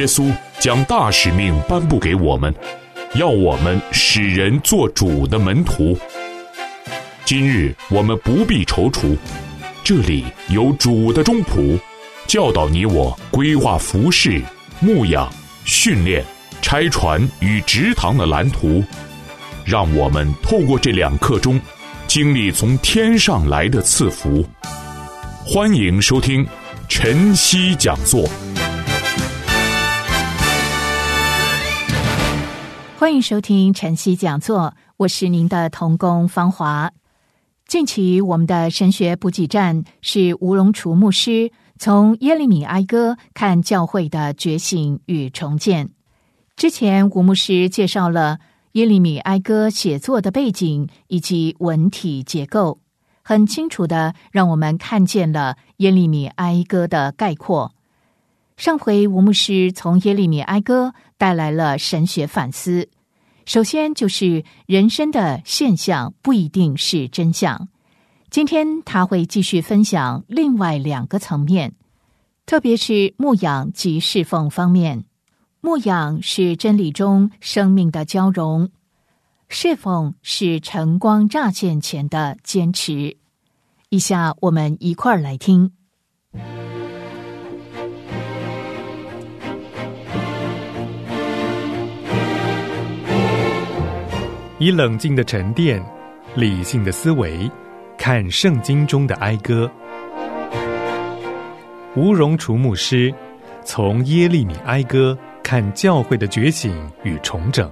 稣将大使命颁布给我们，要我们使人做主的门徒。今日我们不必踌躇，这里有主的中仆，教导你我规划服事、牧养、训练、拆船与植堂的蓝图，让我们透过这2课中经历从天上来的赐福。欢迎收听晨曦讲座。 欢迎收听晨曦讲座，我是您的同工芳华。近期我们的神学补给站是吴荣厨牧师从耶利米哀歌看教会的觉醒与重建。之前吴牧师介绍了耶利米哀歌写作的背景以及文体结构，很清楚地让我们看见了耶利米哀歌的概括。上回吴牧师从耶利米哀歌带来了神学反思，首先就是人生的现象不一定是真相。今天他会继续分享另外2个层面，特别是牧养及侍奉方面。牧养是真理中生命的交融，侍奉是晨光乍现前的坚持。以下我们一块儿来听。 以冷静的沉淀、理性的思维看圣经中的哀歌。吴荣厨牧师从耶利米哀歌看教会的觉醒与重整。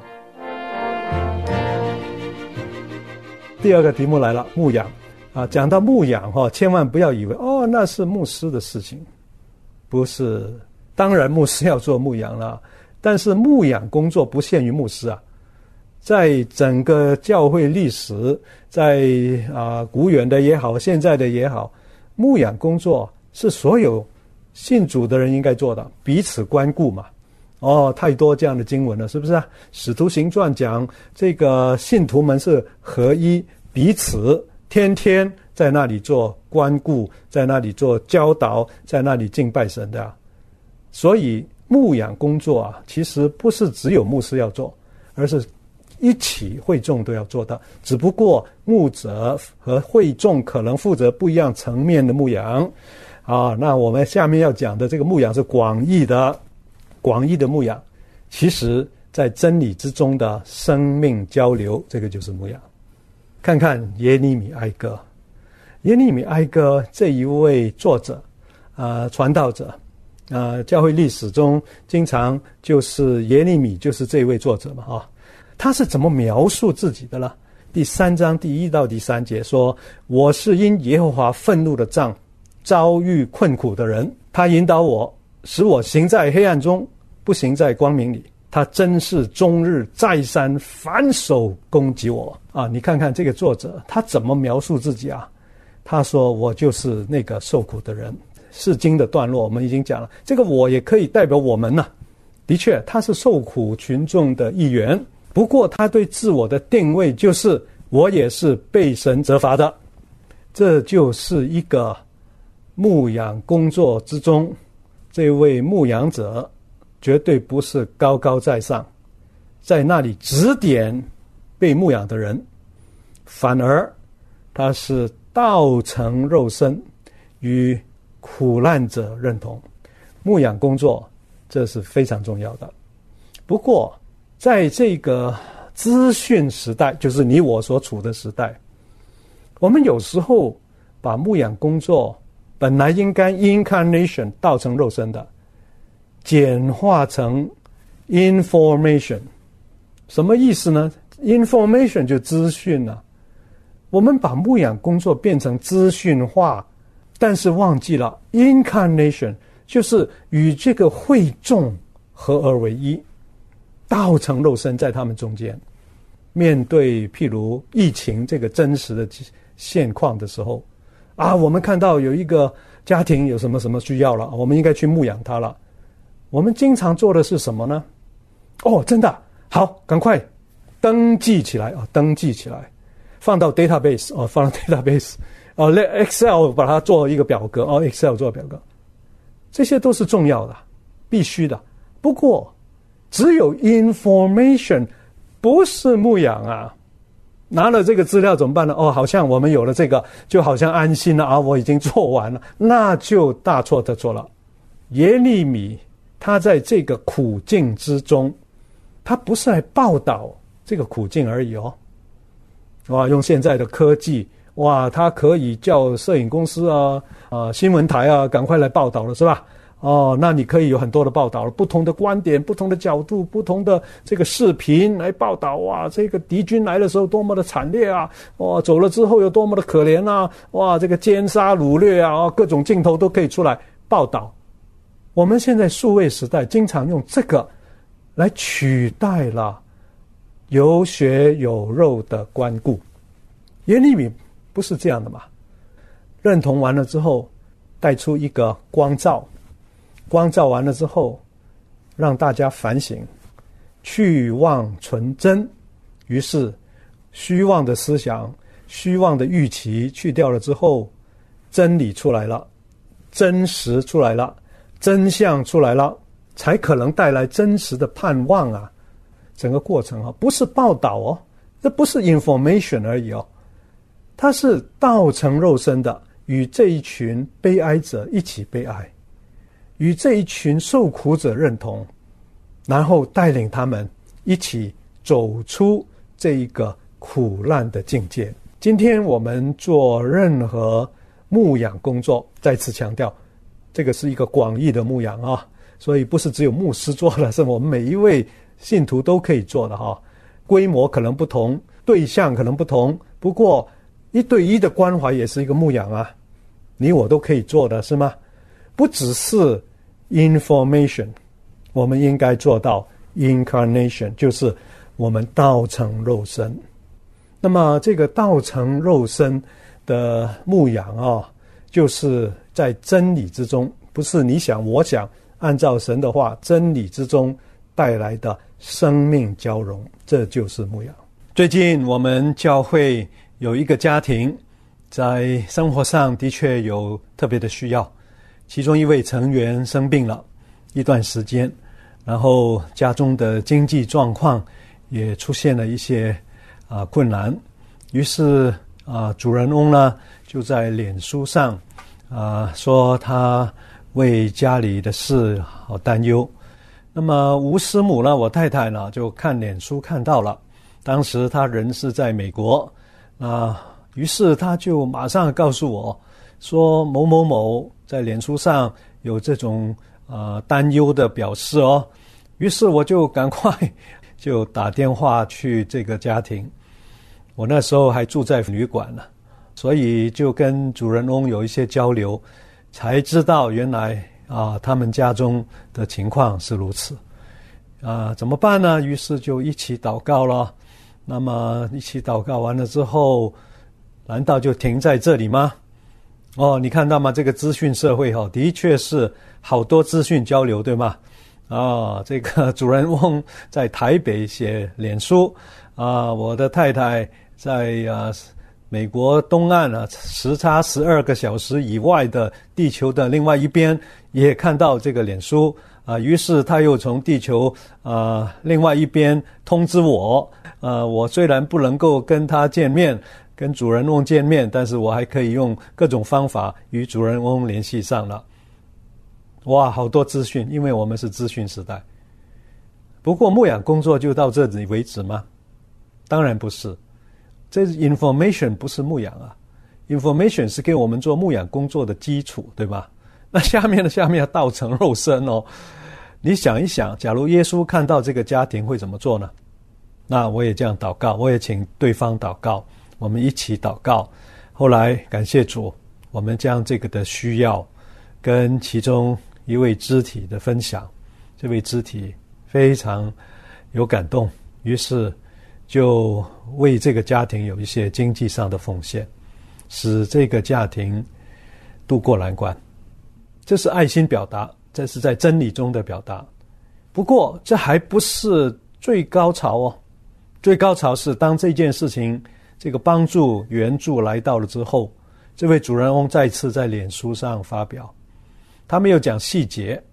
第2个题目来了，牧养啊，讲到牧养千万不要以为那是牧师的事情，不是。当然牧师要做牧养了，但是牧养工作不限于牧师啊。在整个教会历史，在古远的也好，现在的也好，牧养工作是所有信主的人应该做的，彼此关顾嘛。太多这样的经文了，是不是啊？使徒行传讲这个信徒们是合一，彼此天天在那里做关顾，在那里做教导，在那里敬拜神的啊。所以牧养工作啊，其实不是只有牧师要做，而是一起会众都要做到，只不过牧者和会众可能负责不一样层面的牧养啊。那我们下面要讲的这个牧养是广义的牧养，其实在真理之中的生命交流，这个就是牧养。看看耶利米哀歌，耶利米哀歌这一位作者传道者教会历史中经常就是耶利米就是这位作者嘛他是怎么描述自己的呢？第3章第1到第3节说，我是因耶和华愤怒的杖遭遇困苦的人，他引导我，使我行在黑暗中，不行在光明里。他真是终日再三反手攻击我你看看这个作者他怎么描述自己啊？他说，我就是那个受苦的人。释经的段落我们已经讲了，这个我也可以代表我们的确他是受苦群众的一员，不过他对自我的定位就是我也是被神责罚的。这就是一个牧养工作之中，这位牧养者绝对不是高高在上，在那里指点被牧养的人，反而他是道成肉身，与苦难者认同。牧养工作这是非常重要的。不过在这个资讯时代，就是你我所处的时代，我们有时候把牧养工作本来应该 incarnation 道成肉身的，简化成 information。 什么意思呢？ information 就资讯我们把牧养工作变成资讯化，但是忘记了 incarnation 就是与这个会众合而为一，道成肉身在他们中间。面对譬如疫情这个真实的现况的时候我们看到有一个家庭有什么什么需要了，我们应该去牧养他了。我们经常做的是什么呢？真的好，赶快登记起来放到 database Excel 把它做一个表格Excel 做表格，这些都是重要的必须的。 不过只有 information 不是牧养啊。拿了这个资料怎么办呢？好像我们有了这个就好像安心了我已经做完了，那就大错特错了。耶利米他在这个苦境之中，他不是来报道这个苦境而已用现在的科技他可以叫摄影公司新闻台赶快来报道了，是吧？那你可以有很多的报道了，不同的观点，不同的角度，不同的这个视频来报道这个敌军来的时候多么的惨烈走了之后有多么的可怜这个奸杀掳掠各种镜头都可以出来报道。我们现在数位时代经常用这个来取代了有血有肉的关顾。耶利米不是这样的嘛？认同完了之后带出一个光照完了之后让大家反省，去妄存真，于是虚妄的思想，虚妄的预期去掉了之后，真理出来了，真实出来了，真相出来了，才可能带来真实的盼望整个过程不是报道这不是 information 而已它是道成肉身的，与这一群悲哀者一起悲哀，与这一群受苦者认同，然后带领他们一起走出这一个苦难的境界。今天我们做任何牧养工作，再次强调这个是一个广义的牧养所以不是只有牧师做的，是我们每一位信徒都可以做的规模可能不同，对象可能不同，不过一对一的关怀也是一个牧养你我都可以做的，是吗？不只是 information， 我们应该做到 incarnation， 就是我们道成肉身。那么这个道成肉身的牧养就是在真理之中，不是你想我想，按照神的话，真理之中带来的生命交融，这就是牧养。最近我们教会有一个家庭在生活上的确有特别的需要，其中一位成员生病了一段时间，然后家中的经济状况也出现了一些困难，于是主人翁呢就在脸书上说他为家里的事好担忧。那么吴师母呢，我太太呢就看脸书看到了，当时他人是在美国于是他就马上告诉我说某某某在脸书上有这种担忧的表示于是我就赶快就打电话去这个家庭。我那时候还住在旅馆呢，所以就跟主人翁有一些交流，才知道原来他们家中的情况是如此怎么办呢？于是就一起祷告了。那么一起祷告完了之后，难道就停在这里吗？你看到吗？这个资讯社会的确是好多资讯交流，对吗？这个主人翁在台北写脸书我的太太在美国东岸时差12个小时以外的地球的另外一边也看到这个脸书于是他又从地球另外一边通知我我虽然不能够跟他见面，跟主人翁见面，但是我还可以用各种方法与主人翁联系上了。哇，好多资讯，因为我们是资讯时代。不过牧养工作就到这里为止吗？当然不是，这 information 不是牧养information 是给我们做牧养工作的基础，对吧？那下面要道成肉身你想一想，假如耶稣看到这个家庭会怎么做呢？那我也这样祷告，我也请对方祷告，我们一起祷告。后来感谢主，我们将这个的需要跟其中一位肢体的分享，这位肢体非常有感动，于是就为这个家庭有一些经济上的奉献，使这个家庭渡过难关。这是爱心表达，这是在真理中的表达。不过这还不是最高潮最高潮是当这件事情这个帮助援助来到了之后，这位主人翁再次在脸书上发表，他没有讲细节，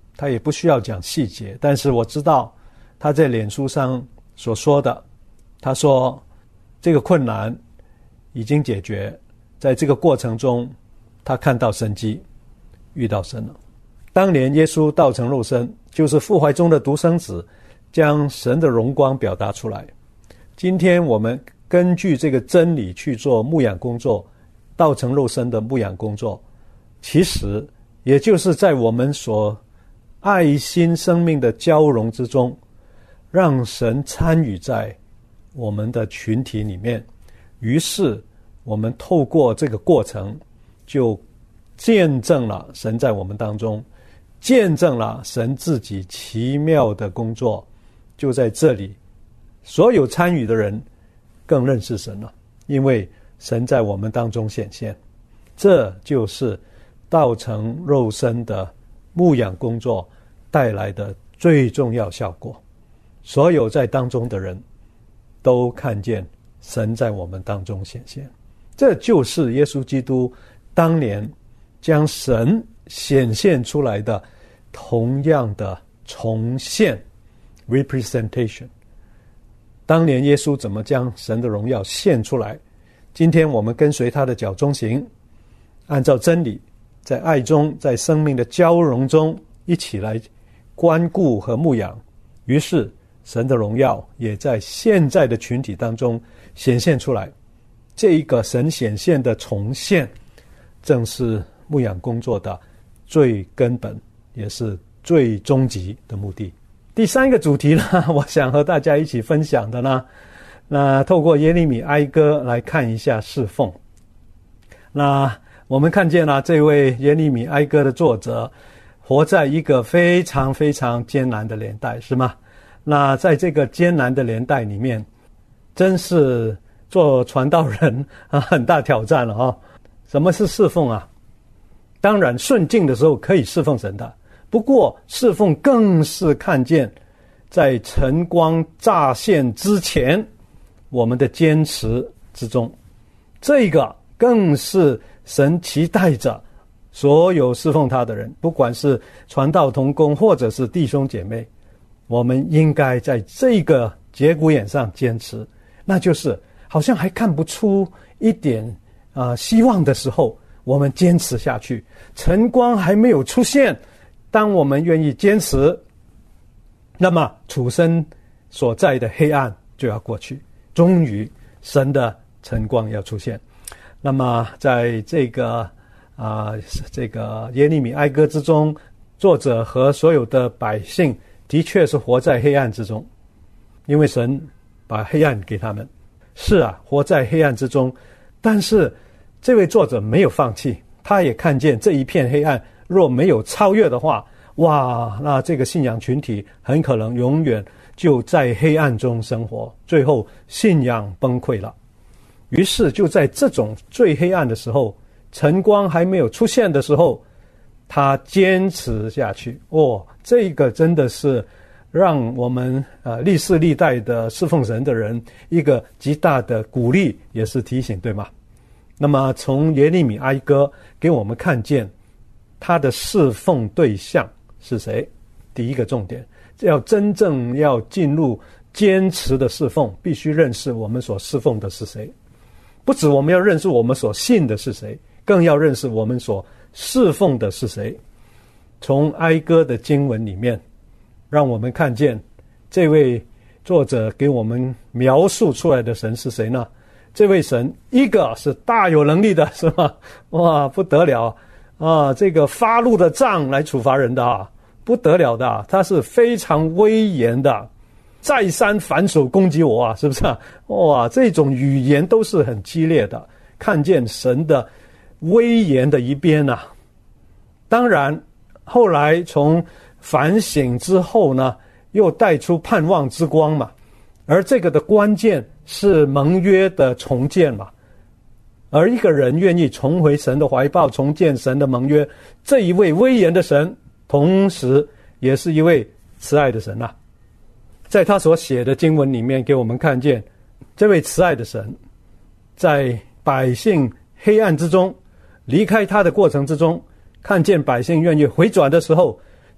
他也不需要讲细节，但是我知道他在脸书上所说的，他说这个困难已经解决，在这个过程中他看到神迹，遇到神了。当年耶稣道成肉身，就是父怀中的独生子，将神的荣光表达出来。今天我们根据这个真理去做牧养工作，道成肉身的牧养工作，其实也就是在我们所爱心生命的交融之中，让神参与在我们的群体里面。于是我们透过这个过程，就见证了神在我们当中，见证了神自己奇妙的工作。就在这里，所有参与的人更认识神了，因为神在我们当中显现。这就是道成肉身的牧养工作带来的最重要效果。所有在当中的人都看见神在我们当中显现。这就是耶稣基督当年将神显现出来的同样的重现 representation。 当年耶稣怎么将神的荣耀献出来，今天我们跟随他的脚中行，按照真理，在爱中，在生命的交融中一起来关顾和牧养，于是神的荣耀也在现在的群体当中显现出来。这一个神显现的重现，正是牧养工作的最根本也是最终极的目的。第三个主题呢，我想和大家一起分享的呢，那透过耶利米哀歌来看一下侍奉。那我们看见了这位耶利米哀歌的作者活在一个非常非常艰难的年代，是吗？那在这个艰难的年代里面，真是做传道人很大挑战了哦。什么是侍奉啊？当然顺境的时候可以侍奉神的，不过侍奉更是看见在晨光乍现之前我们的坚持之中，这个更是神期待着所有侍奉他的人，不管是传道同工或者是弟兄姐妹，我们应该在这个节骨眼上坚持。那就是好像还看不出一点希望的时候，我们坚持下去。晨光还没有出现，当我们愿意坚持，那么处身所在的黑暗就要过去，终于神的晨光要出现。那么在这个耶利米哀歌之中，作者和所有的百姓的确是活在黑暗之中，因为神把黑暗给他们。是啊，活在黑暗之中，但是这位作者没有放弃，他也看见这一片黑暗若没有超越的话，哇，那这个信仰群体很可能永远就在黑暗中生活，最后信仰崩溃了。于是就在这种最黑暗的时候，晨光还没有出现的时候，他坚持下去。这个真的是让我们历世历代的侍奉神的人一个极大的鼓励，也是提醒，对吗？那么从耶利米哀歌给我们看见他的侍奉对象是谁。第一个重点，要真正要进入坚持的侍奉，必须认识我们所侍奉的是谁。不止我们要认识我们所信的是谁，更要认识我们所侍奉的是谁。从哀歌的经文里面，让我们看见这位作者给我们描述出来的神是谁呢？这位神，一个是大有能力的，是吗？哇，不得了啊！这个发怒的杖来处罚人的啊，不得了的啊，他是非常威严的，再三反手攻击我啊，是不是啊？哇，这种语言都是很激烈的，看见神的威严的一边啊。当然后来从反省之后呢，又带出盼望之光嘛，而这个的关键是盟约的重建嘛。而一个人愿意重回神的怀抱，重建神的盟约，这一位威严的神同时也是一位慈爱的神啊。在他所写的经文里面给我们看见，这位慈爱的神在百姓黑暗之中离开他的过程之中，看见百姓愿意回转的时候，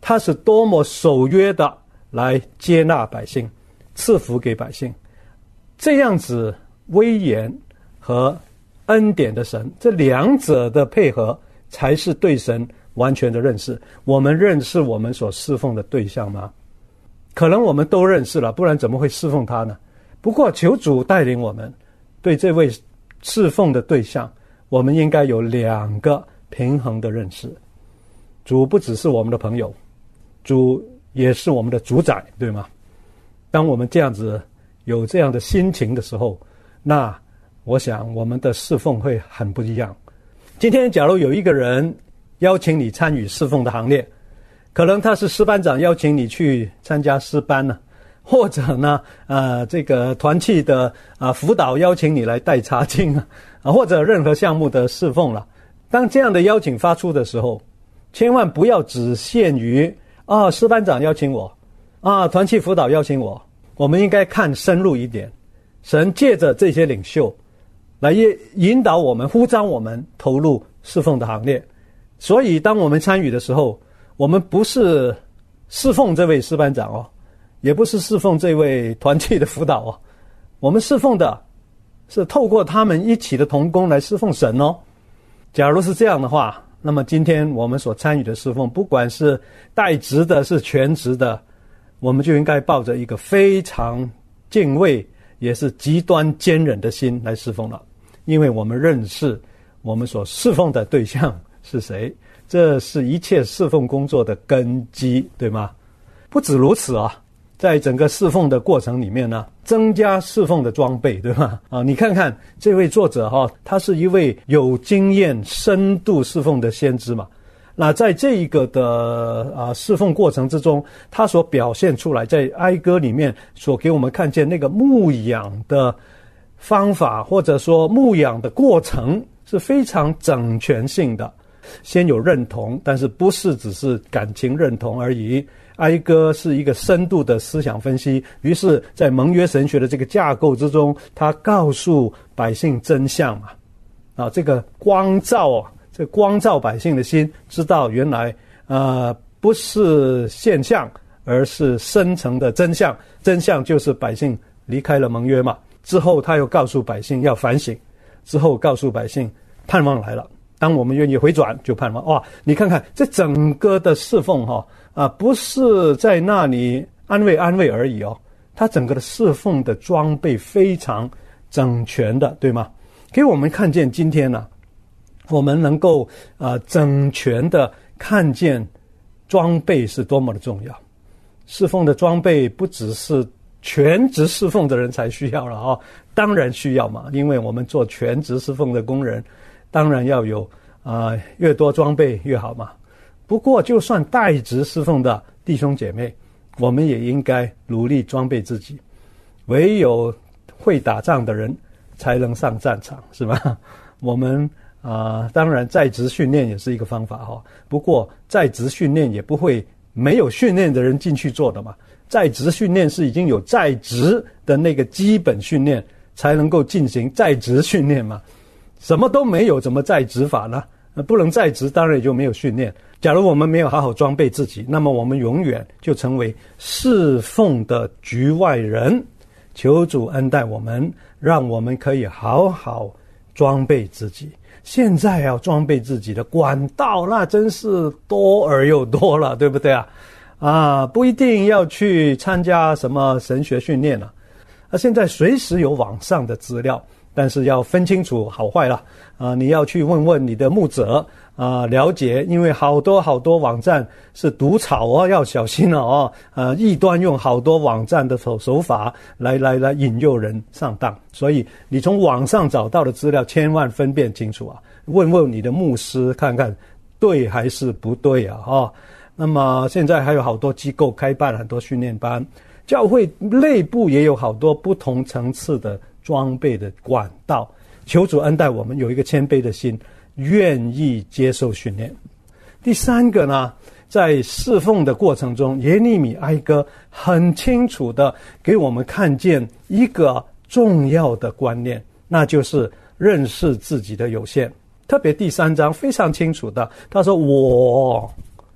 他是多么守约的来接纳百姓，赐福给百姓。这样子威严和恩典的神，这两者的配合才是对神完全的认识。我们认识我们所侍奉的对象吗？可能我们都认识了，不然怎么会侍奉他呢？不过求主带领我们对这位侍奉的对象，我们应该有两个平衡的认识。主不只是我们的朋友，主也是我们的主宰，对吗？当我们这样子有这样的心情的时候，那我想我们的侍奉会很不一样。今天假如有一个人邀请你参与侍奉的行列，可能他是诗班长邀请你去参加诗班呢，或者呢这个团契的辅导邀请你来带查经或者任何项目的侍奉了。当这样的邀请发出的时候，千万不要只限于诗班长邀请我团契辅导邀请我，我们应该看深入一点。神借着这些领袖来引导我们，呼召我们投入侍奉的行列。所以当我们参与的时候，我们不是侍奉这位诗班长也不是侍奉这位团契的辅导我们侍奉的是透过他们一起的同工来侍奉神假如是这样的话，那么今天我们所参与的侍奉，不管是代职的是全职的，我们就应该抱着一个非常敬畏也是极端坚忍的心来侍奉了。因为我们认识我们所侍奉的对象是谁，这是一切侍奉工作的根基，对吗？不止如此在整个侍奉的过程里面呢，增加侍奉的装备，对吧？你看看这位作者他是一位有经验深度侍奉的先知嘛。那在这一个的侍奉过程之中，他所表现出来，在哀歌里面所给我们看见那个牧养的方法，或者说牧养的过程是非常整全性的。先有认同，但是不是只是感情认同而已。哀歌是一个深度的思想分析，于是在盟约神学的这个架构之中，他告诉百姓真相嘛。这个光照这光照百姓的心，知道原来不是现象，而是深层的真相。真相就是百姓离开了盟约嘛。之后他又告诉百姓要反省，之后告诉百姓盼望来了。当我们愿意回转，就盼望。你看看这整个的侍奉不是在那里安慰安慰而已他整个的侍奉的装备非常整全的，对吗？给我们看见今天我们能够整全的看见装备是多么的重要。侍奉的装备不只是全职侍奉的人才需要了当然需要嘛，因为我们做全职侍奉的工人，当然要有越多装备越好嘛。不过就算代职侍奉的弟兄姐妹，我们也应该努力装备自己。唯有会打仗的人才能上战场，是吧？我们当然在职训练也是一个方法不过在职训练也不会没有训练的人进去做的嘛。在职训练是已经有在职的那个基本训练才能够进行在职训练嘛。什么都没有怎么在职法呢？不能在职，当然也就没有训练。假如我们没有好好装备自己，那么我们永远就成为侍奉的局外人。求主恩待我们，让我们可以好好装备自己。现在要装备自己的管道那真是多而又多了，对不对不一定要去参加什么神学训练了现在随时有网上的资料，但是要分清楚好坏了你要去问问你的牧者了解，因为好多网站是毒草要小心了异端用好多网站的手法来引诱人上当，所以你从网上找到的资料千万分辨清楚问问你的牧师看看对还是不对那么现在还有好多机构开办很多训练班，教会内部也有好多不同层次的装备的管道。求主恩待我们有一个谦卑的心，愿意接受训练。第三个呢，在侍奉的过程中，耶利米哀歌很清楚的给我们看见一个重要的观念，那就是认识自己的有限。特别第3章非常清楚的，他说我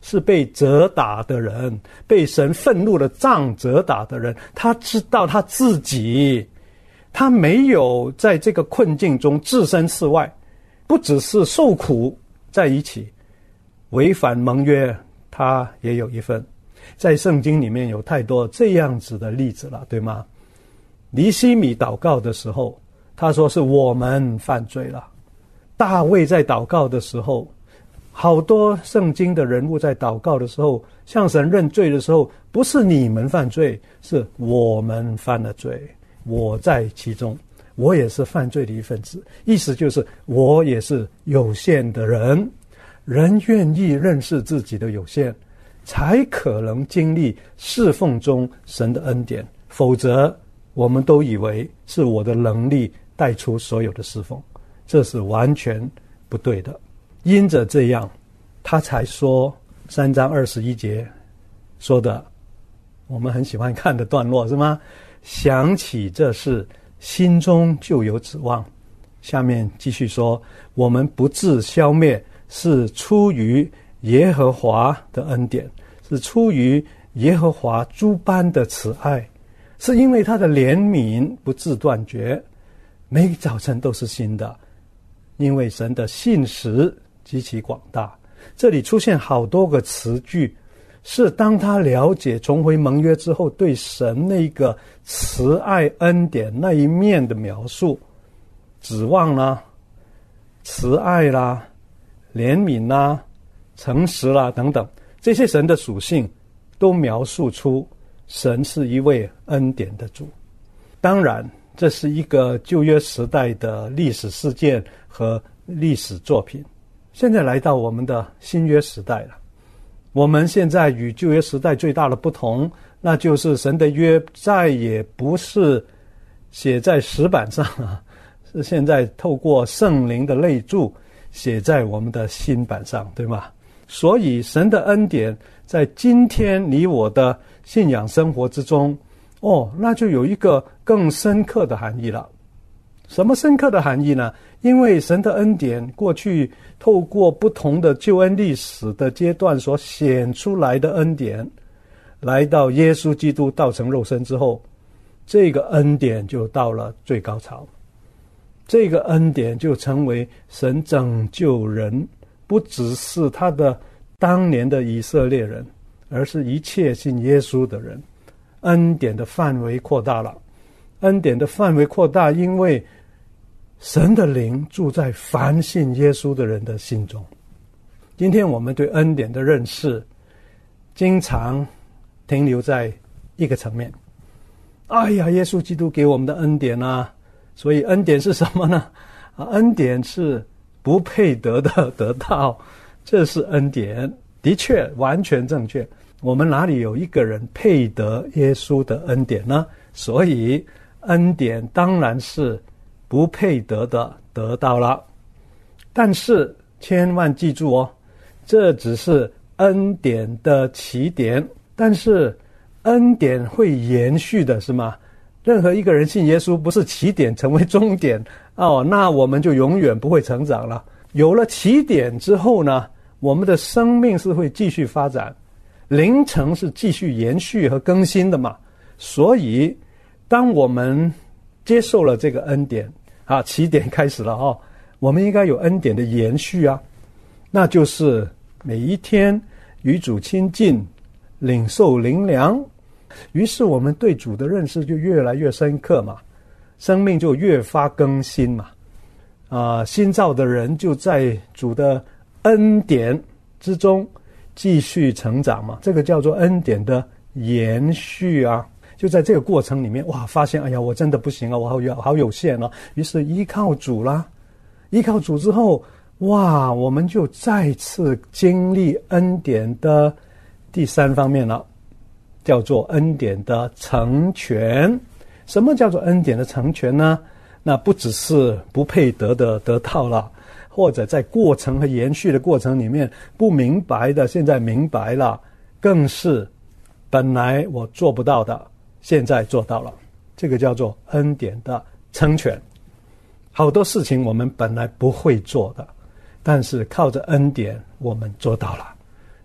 是被责打的人，被神愤怒的杖责打的人，他知道他自己，他没有在这个困境中置身事外，不只是受苦在一起，违反盟约他也有一份。在圣经里面有太多这样子的例子了，对吗？尼希米祷告的时候，他说是我们犯罪了。大卫在祷告的时候，好多圣经的人物在祷告的时候，向神认罪的时候，不是你们犯罪，是我们犯了罪，我在其中，我也是犯罪的一份子。意思就是我也是有限的人，人愿意认识自己的有限，才可能经历侍奉中神的恩典，否则我们都以为是我的能力带出所有的侍奉，这是完全不对的。因着这样，他才说3章21节说的，我们很喜欢看的段落，是吗？想起这事，心中就有指望。下面继续说，我们不致消灭，是出于耶和华的恩典，是出于耶和华诸般的慈爱，是因为他的怜悯不致断绝，每早晨都是新的，因为神的信实极其广大。这里出现好多个词句，是当他了解重回盟约之后对神那个慈爱恩典那一面的描述，指望啦、慈爱啦、怜悯啦、诚实啦等等，这些神的属性都描述出神是一位恩典的主。当然这是一个旧约时代的历史事件和历史作品，现在来到我们的新约时代了。我们现在与旧约时代最大的不同，那就是神的约再也不是写在石板上了，是现在透过圣灵的内住写在我们的心板上，对吗？所以神的恩典在今天你我的信仰生活之中，那就有一个更深刻的含义了。什么深刻的含义呢？因为神的恩典过去透过不同的救恩历史的阶段所显出来的恩典，来到耶稣基督道成肉身之后，这个恩典就到了最高潮。这个恩典就成为神拯救人，不只是他的当年的以色列人，而是一切信耶稣的人。恩典的范围扩大了，恩典的范围扩大，因为神的灵住在凡信耶稣的人的心中。今天我们对恩典的认识经常停留在一个层面，耶稣基督给我们的恩典啊，所以恩典是什么呢？恩典是不配得的得到，这是恩典，的确完全正确。我们哪里有一个人配得耶稣的恩典呢？所以恩典当然是不配得的得到了。但是千万记住这只是恩典的起点，但是恩典会延续的，是吗？任何一个人信耶稣不是起点成为终点那我们就永远不会成长了。有了起点之后呢，我们的生命是会继续发展，灵程是继续延续和更新的嘛。所以当我们接受了这个恩典起点开始了我们应该有恩典的延续那就是每一天与主亲近，领受灵粮，于是我们对主的认识就越来越深刻嘛，生命就越发更新嘛。新造的人就在主的恩典之中继续成长嘛，这个叫做恩典的延续就在这个过程里面，发现我真的不行我好有限于是依靠主啦，依靠主之后，我们就再次经历恩典的第3方面了，叫做恩典的成全。什么叫做恩典的成全呢？那不只是不配得的得到了，或者在过程和延续的过程里面不明白的现在明白了，更是本来我做不到的现在做到了，这个叫做恩典的成全。好多事情我们本来不会做的，但是靠着恩典我们做到了，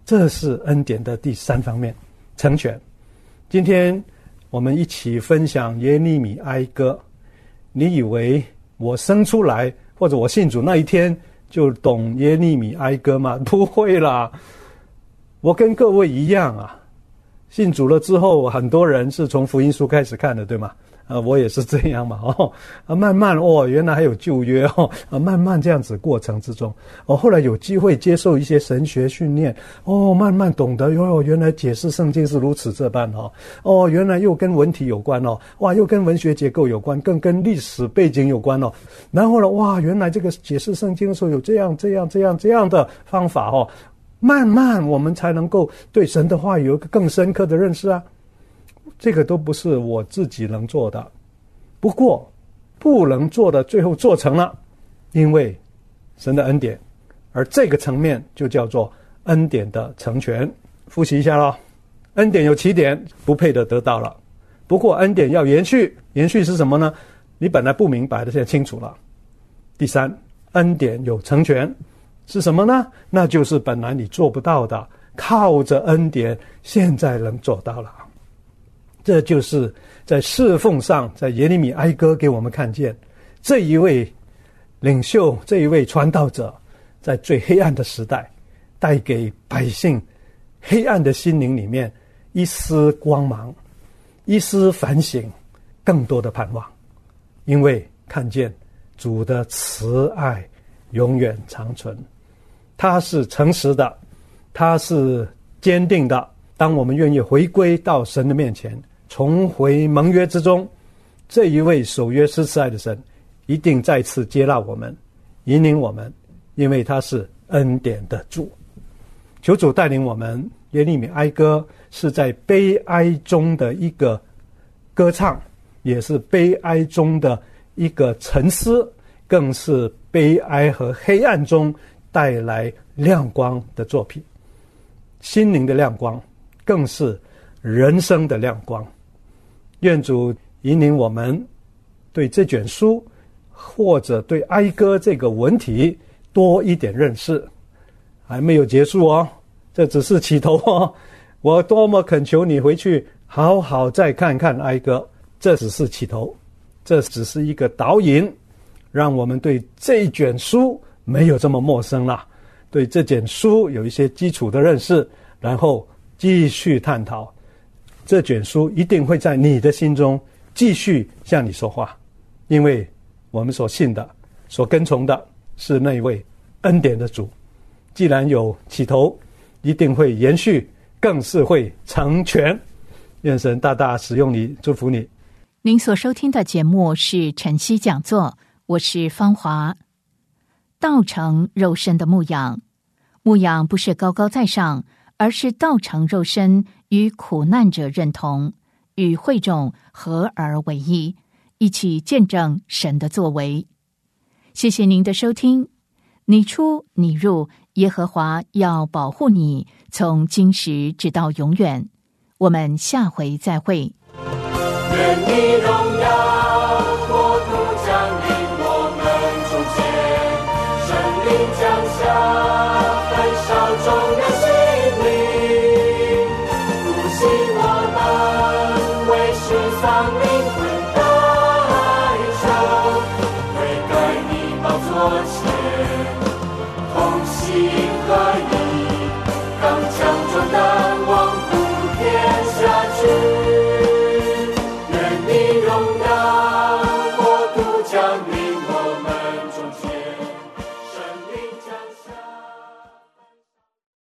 这是恩典的第3方面，成全。今天我们一起分享耶利米哀歌。你以为我生出来或者我信主那一天就懂耶利米哀歌吗？不会啦，我跟各位一样啊，信主了之后，很多人是从福音书开始看的，对吗？我也是这样嘛，慢慢原来还有旧约慢慢这样子过程之中，后来有机会接受一些神学训练，慢慢懂得原来解释圣经是如此这般原来又跟文体有关又跟文学结构有关，更跟历史背景有关然后呢，原来这个解释圣经的时候有这样的方法慢慢我们才能够对神的话语有一个更深刻的认识啊。这个都不是我自己能做的，不过不能做的最后做成了，因为神的恩典，而这个层面就叫做恩典的成全。复习一下咯，恩典有起点，不配的得到了，不过恩典要延续，延续是什么呢？你本来不明白的现在清楚了。第3，恩典有成全是什么呢？那就是本来你做不到的，靠着恩典现在能做到了。这就是在侍奉上，在耶利米哀歌给我们看见，这一位领袖，这一位传道者，在最黑暗的时代，带给百姓黑暗的心灵里面一丝光芒，一丝反省，更多的盼望。因为看见主的慈爱永远长存，他是诚实的，他是坚定的。当我们愿意回归到神的面前，重回盟约之中，这一位守约施慈爱的神一定再次接纳我们，引领我们，因为他是恩典的主。求主带领我们。耶利米哀歌是在悲哀中的一个歌唱，也是悲哀中的一个沉思，更是悲哀和黑暗中带来亮光的作品。心灵的亮光，更是人生的亮光。愿主引领我们对这卷书或者对哀歌这个文体多一点认识。还没有结束这只是起头我多么恳求你回去好好再看看哀歌，这只是起头，这只是一个导引，让我们对这一卷书没有这么陌生了，对这卷书有一些基础的认识，然后继续探讨。这卷书一定会在你的心中继续向你说话，因为我们所信的，所跟从的是那一位恩典的主。既然有起头，一定会延续，更是会成全。愿神大大使用你，祝福你。 您所收听的节目是晨曦讲座，我是芳华。道成肉身的牧养，牧养不是高高在上，而是道成肉身，与苦难者认同，与会众合而为一，一起见证神的作为。谢谢您的收听。你出你入，耶和华要保护你，从今时直到永远。我们下回再会。 愿你荣耀